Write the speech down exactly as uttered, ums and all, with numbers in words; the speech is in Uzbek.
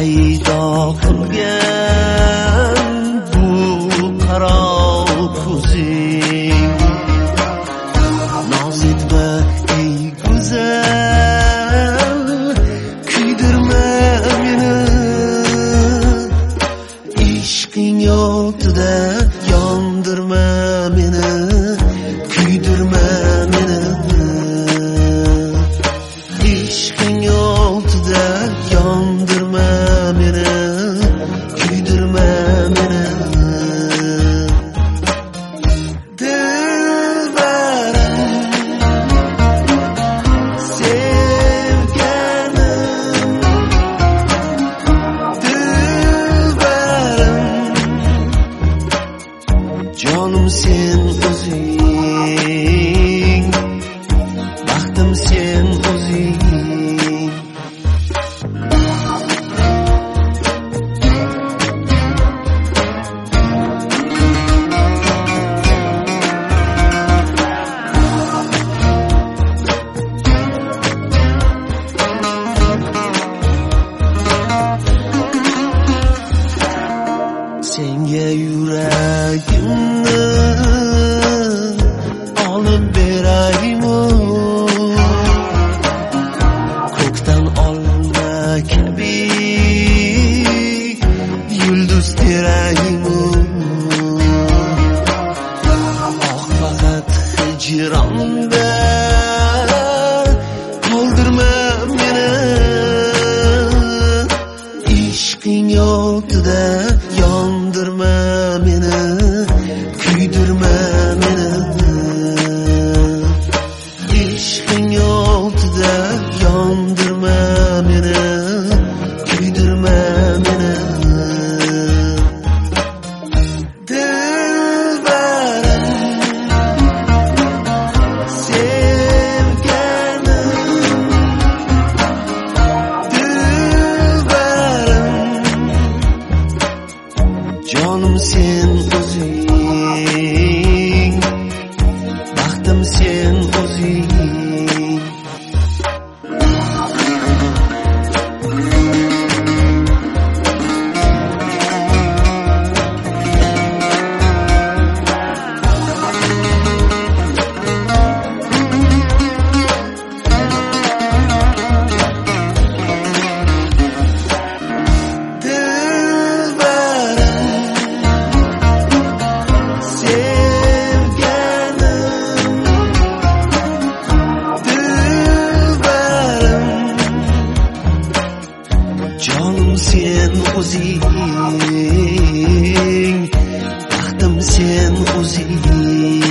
paydo qilgan bu qaro ko'zing noz etma ey go'zal kuydirma meni ishqing yotida yondirma meni kuydirma meni ishqing yotida yondirma meni kuydirma meni dilbarim sevganim dilbarim jonim sen o'zing baxtim sen o'zing senga yuragimni olib beraymi ko'kdan olma kabi yulduz teraymi oh faqat hijronda qoldirma meni ishqing yotida yondirma meni kuydirma meni ishqing yotida yondirma meni kuydirma meni dilbarim sevganim dilbarim jonim sen o'zing baxtim sen o'zing jonim sen o'zing baxtim sen o'zing